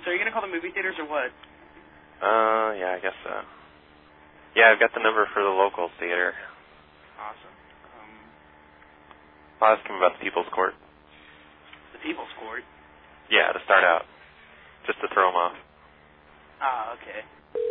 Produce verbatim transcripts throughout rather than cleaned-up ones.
are you going to call the movie theaters or what? Uh, yeah, I guess so. Yeah, I've got the number for the local theater. Awesome. Um, I'll ask him about the People's Court. The People's Court? Yeah, to start out. Just to throw him off. Ah, okay.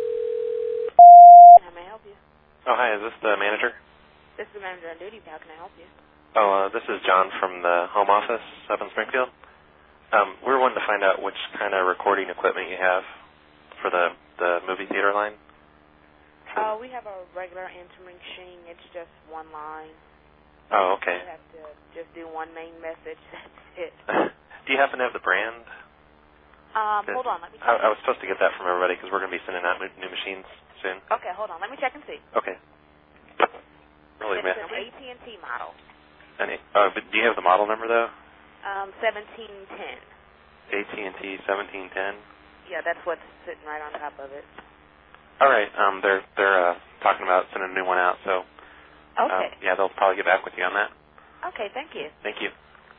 How may I help you? Oh, hi, is this the manager? This is the manager on duty. How can I help you? Oh, uh, this is John from the home office up in Springfield. Um, we were wanting to find out which kind of recording equipment you have for the, the movie theater line. Uh, we have a regular answering machine. It's just one line. Oh, okay. You have to just do one main message. That's it. Do you happen to have the brand? Um, hold on. Let me check. I, I was supposed to get that from everybody because we're going to be sending out new machines soon. Okay, hold on. Let me check and see. Okay. Really, it's an A T and T model. Any, uh, but do you have the model number, though? Um, seventeen ten. A T and T seventeen ten? Yeah, that's what's sitting right on top of it. All right. Um, they're they're uh, talking about sending a new one out, so okay. Um, yeah, they'll probably get back with you on that. Okay, thank you. Thank you.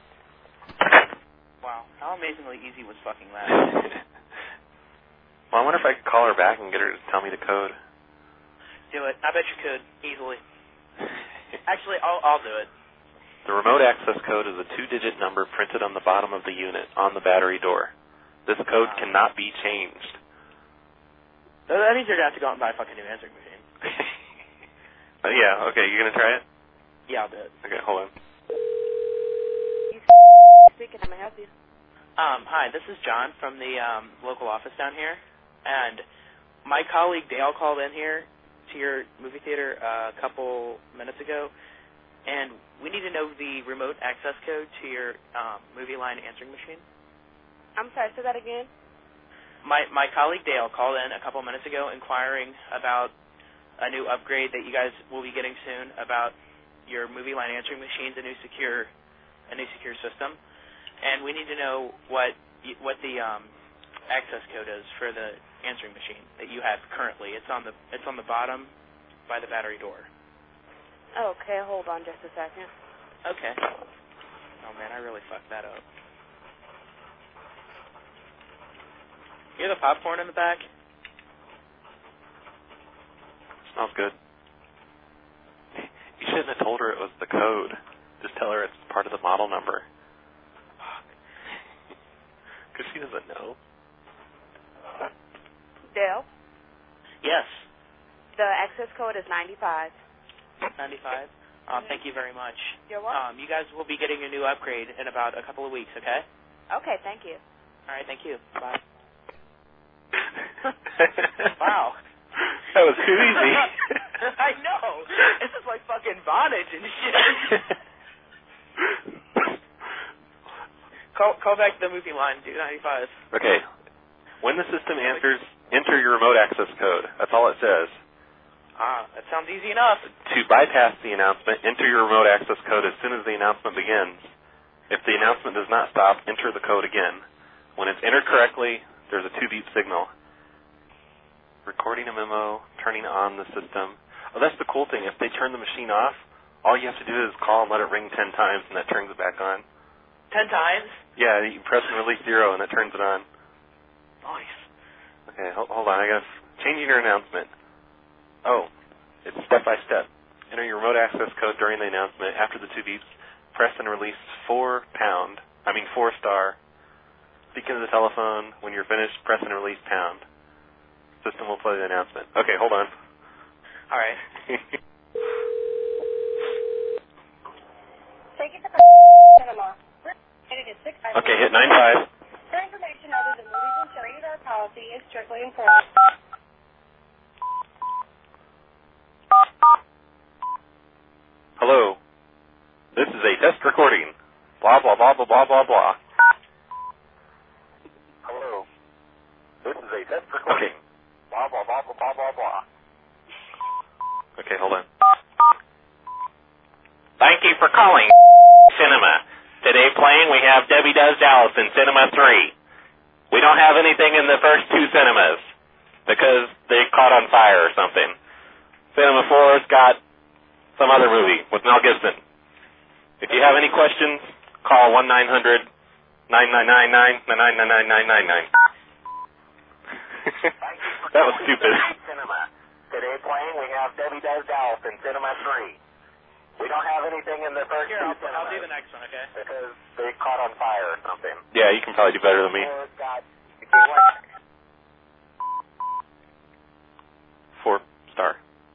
Wow, how amazingly easy was fucking that? Well, I wonder if I could call her back and get her to tell me the code. Do it. I bet you could easily. Actually, I'll I'll do it. The remote access code is a two-digit number printed on the bottom of the unit on the battery door. This code Wow. cannot be changed. That means you're going to have to go out and buy a fucking new answering machine. uh, yeah, okay, you're going to try it? Yeah, I'll do it. Okay, hold on. Speaking, how may I help you? Um, hi, this is John from the um, local office down here. And my colleague Dale called in here to your movie theater uh, a couple minutes ago. And we need to know the remote access code to your um, movie line answering machine. I'm sorry, say that again? My my colleague Dale called in a couple minutes ago inquiring about a new upgrade that you guys will be getting soon about your movie line answering machines, a new secure a new secure system. And we need to know what y- what the um, access code is for the answering machine that you have currently. It's on the it's on the bottom by the battery door. Okay, hold on just a second. Okay. Oh, man, I really fucked that up. You hear the popcorn in the back? Smells good. You shouldn't have told her it was the code. Just tell her it's part of the model number. Fuck. Because she doesn't know. Dale? Yes. The access code is ninety-five. ninety-five. Um, thank you very much. You're welcome. Um, you guys will be getting a new upgrade in about a couple of weeks, okay? Okay, thank you. All right, thank you. Bye. Wow. That was too easy. I know. This is like fucking bondage and shit. call call back the movie line, dude, ninety-five. Okay. When the system answers, enter your remote access code. That's all it says. Ah, that sounds easy enough. To bypass the announcement, enter your remote access code as soon as the announcement begins. If the announcement does not stop, enter the code again. When it's entered correctly, there's a two-beep signal. Recording a memo, turning on the system. Oh, that's the cool thing. If they turn the machine off, all you have to do is call and let it ring ten times, and that turns it back on. Ten times? Yeah, you press and release zero, and that turns it on. Nice. Okay, hold, hold on. I got changing your announcement. Oh, it's step by step. Enter your remote access code during the announcement. After the two beeps, press and release four pound. I mean four star. Speak into the telephone. When you're finished, press and release pound. System will play the announcement. Okay, hold on. All right. Thank you for cinema. It is six. Okay, hit nine five. For information other than movies and series, our policy is strictly enforced. Hello. This is a test recording. Blah, blah, blah, blah, blah, blah, blah. Hello. This is a test recording. Okay. Blah, blah, blah, blah, blah, blah, blah. Okay, hold on. Thank you for calling Cinema. Today playing, we have Debbie Does Dallas in Cinema three. We don't have anything in the first two cinemas because they caught on fire or something. Cinema four's got some other movie with Mel Gibson. If you have any questions, call one nine hundred nine nine nine nine nine nine nine nine nine nine. That was stupid. Cinema. Today playing, we have Debbie Does Golf in Cinema three. We don't have anything in the first Here, two I'll, cinemas I'll do the next one, okay? because they caught on fire or something. Yeah, you can probably do better than me. Or got the K Y. Four star.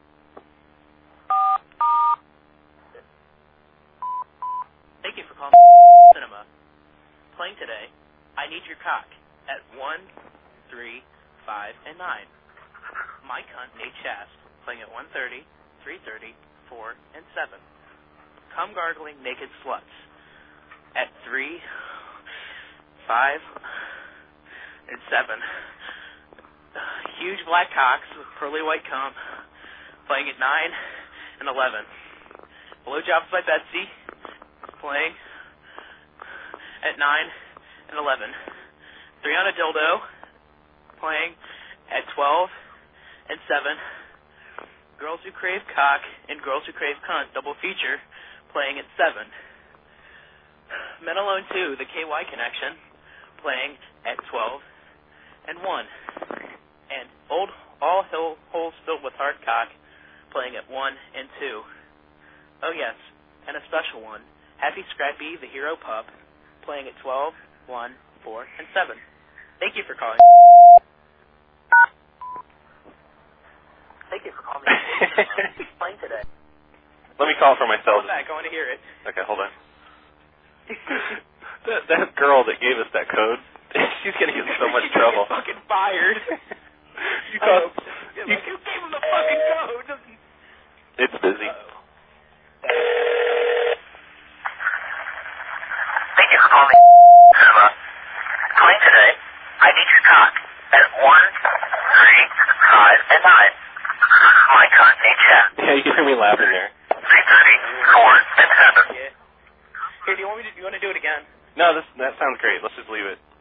Thank you for calling Cinema. Playing today, I Need Your Cock at one, three, five, and nine. My Cunt, Nate Shast, playing at one thirty, three thirty, four, and seven. Cum Gargling Naked Sluts at three, five, and seven. Huge Black Cocks with Pearly White Cum, playing at nine and eleven. Blowjobs by Betsy, playing at nine and eleven. Three on a Dildo, playing at twelve and seven. Girls Who Crave Cock and Girls Who Crave Cunt double feature, playing at seven. Men Alone two, The K Y Connection, playing at twelve and one. And Old All Hill Holes Filled with Hard Cock, playing at one and two. Oh yes, and a special one, Happy Scrappy, The Hero Pup, playing at twelve, one, four, and seven. Thank you for calling. Thank you for calling. Playing today. Let me call for myself. Call back. I want to hear it. Okay, hold on. that, that girl that gave us that code, she's going to get in so much trouble. She's fucking fired. You called, yeah, like, who gave him the fucking code? It's busy. Uh-oh. Thank you for calling Cinema. Playing today, I Need Your Cock at one, three, five, and nine. My Cunt, Nate Shast. Yeah, you can hear me laughing there. three thirty, four, and seven. Yeah. Here, do you want me to? You want to do it again? No, this that sounds great. Let's just leave it.